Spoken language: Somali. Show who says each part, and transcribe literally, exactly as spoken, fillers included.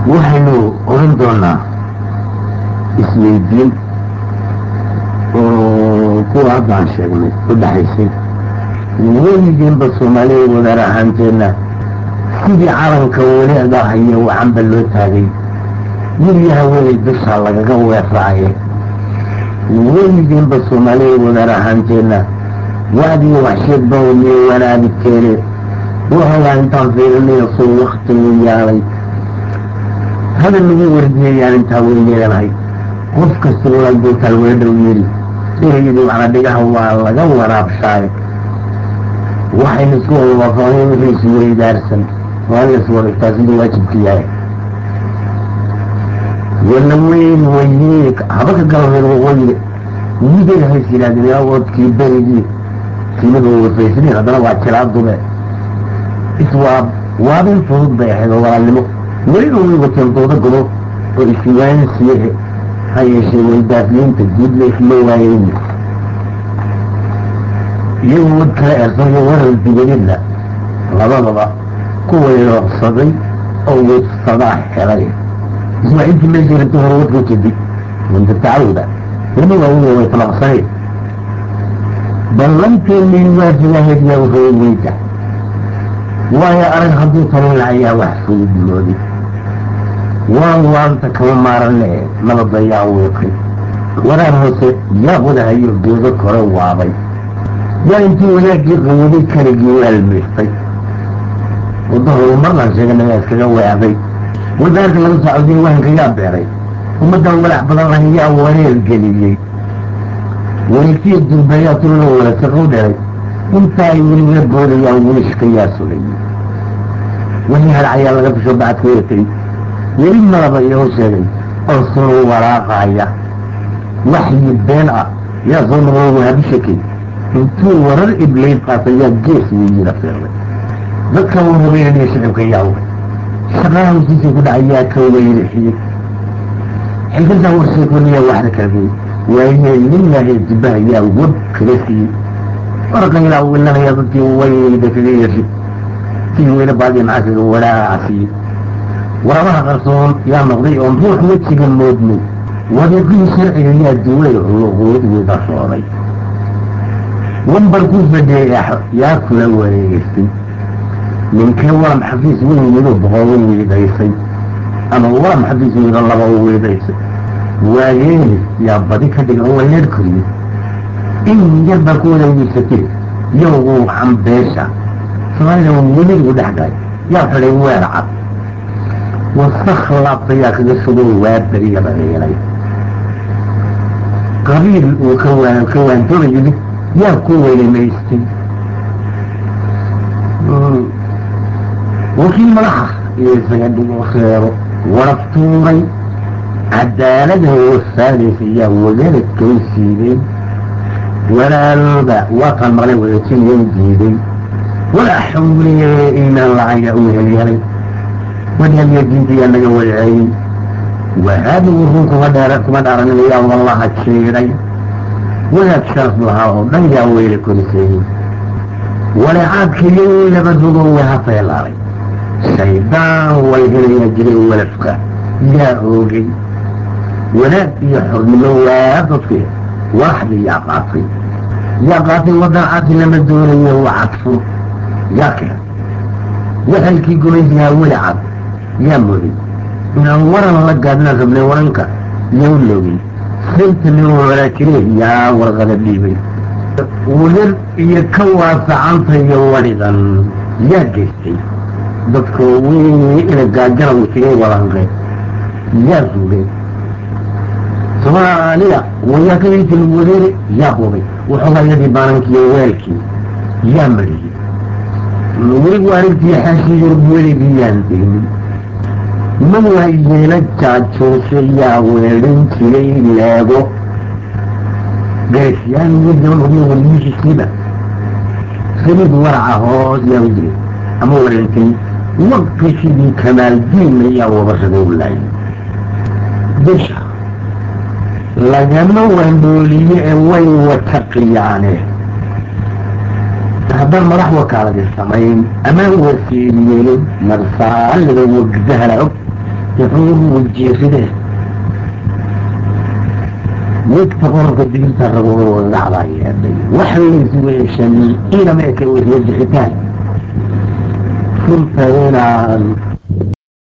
Speaker 1: waxaynu oran doonaa isweydiin oo kuwa haddaan sheegnay u dhaxaysay weligiinba soomaaliya wadaar ahaanteenna sidii calanka waleeda haya wacanba loo taagay weliyaha welay dusha lagaga weerraaye weligiinba soomaaliya wadaar ahaanteenna wacdiyo waxsheedba waliyo wanaadi keene waxoogaa intaan fiirinayo soo waktigu yaalay hadal lagu wardiyayaan intaa way yeelanahay qof kasta walaalbootaal weedhow yidhi erayadii macna dhigaha waa laga waraabshaaye waxaynu isku waafaqeen wixii isweydaarsan waa la iswadhigtaa siduu waajibka yahay wala weyn wayee habaka galbeed waqooyi miday hays yidhahdeen awoodkii berigii kiimada wafaysanin haddana waa jiraa dube iswaa waabin fudud bay ahayd oo walaalnimo weliba way wateen dooda gobo oo iswaansiyahe ha yeeshee waydaafliinta guud la isla waayeyni iyagoo wad kala eersanayo warar dibadeedna labadaba kuway roqsaday oo wadsadaa helay ismaaciilkii meeshay rabta hore wadka jadi wanta tacawda lama waawiya way talaqsaneen ballanteennii waajibahayd yaa waxay weyda waayo arag hadduu talin lahayaa wax fududmoodi waan waanta kama maaranne nabadda yaa wiiqay waraar hoose yaa wadahayo geedo kore waabay yaa intii wanaaggii qayaday kaligii waalmiirtay wadda horumarlaan sheeganayaa iskaga weecday wadaarka laga socodiyay wahanka yaa beeray ummaddan walax badan lahay yaa wareer geliyey wareegtiya durbayaa tullo walasaqow dheray intaa ay weliga boodayaan wilishka yaa sulayay wixii harcayaa laga bisho bacadka weertay weli malaba iyoo sheegay oo sunu waraaqaya waxyi been ah yaa soo noqday wahabishakay intuu warar iblayd qaatay yaa gees weyira feerday dadka uu rabeynaya shicibka yaaway shaqaha hosiisay ku dhacay yaa ka weyrixiyey xilkantaa warsheekoniyaa waxda kaagey waayee lillahi jibbaha yaa wab kaga siiyey waraqan ilaa wilanaya dadkii wayda kaga yeeshay kii weyne baadiya macaasiga walaacasiiyey warabaha qarsoon yaa noqday oon ruux wejiga moodnay wadiiqihii sharciga yaa duway luquud widashooday wambarkuu fadhiyey yaa kula wareegaystay ninkee waram xafiis weyn wido boqobo wiidaysay ama waram xafiis wido laba wiidaysay waayeeni yaa badi ka dhigan waleer koriyey in yar baa ku wada wiigsatee yowgu cambeesha soomaalida weligu dhex galay yaa xidhay weer cad wasakh laabta yaa kaga sugay waa beriyaba yeelay qabiil uu ka waan ka waantooba yidhi yaa ku weynamaystay wakii madaxa iyo isaga dhigo kheero warab tuuray cadaalada wasaadaysa yaa wadaadkay siideen walaalooda waa kaan maqlay wadajiniyay diiday walaa xawliye inaan lacaya u helyeelay wadhaliya diintayaa naga wadaceeyey wahaada wuxuu kuma dheera kuma dhaaraninayaa wallaha jeeday wadaad sharaf lahaa oo dhan yaa weyla koriseeyey waleecaadkiyo labaduba waha feelaalay shaydaan way helayaa jiray walafka yaa oogay wanaag iyo xornimo waa dadki waaxda yaa qaatay yaa qaatay wadaacaadki lama doonayo wacadfo yaa keen waxalkii gumaysigaa weli cad yaa moday inaan waran la gaadna rabnay waranka yow logay sayta nin walaajire yaa warqada dhiibay walir iyo ka waasacanta iyo wadhidan yaa geystay dadka wey ina gaajaraw isigay walanqeen yaa sugay soomaaliya wayaa ka inti lagu wareeri yaa hubay waxoogayadii baanankiiyo weelkii yaa mariyey weligu arigtii xaashi yurub weligii yaan degnin ma waayeela jaajoosha yaa weedhan jiray leego garesyaan wadanubiyo waliyihiisiiba sabid waraca hoos yaa u jiray ama wareentay waqtishidii kamaaldiinna yaa wabashada u laayay bisha lagama waandooliye ee way wata qiyaane haddaan madax wakaaladi samayn amaan wasiiriyeelin marsaaliga wagdahla og يفهم والجيخده يكتغر قدين ترغبوا العرايا وحلي سويشن إلى ما يكوي الجحتان كنت هنا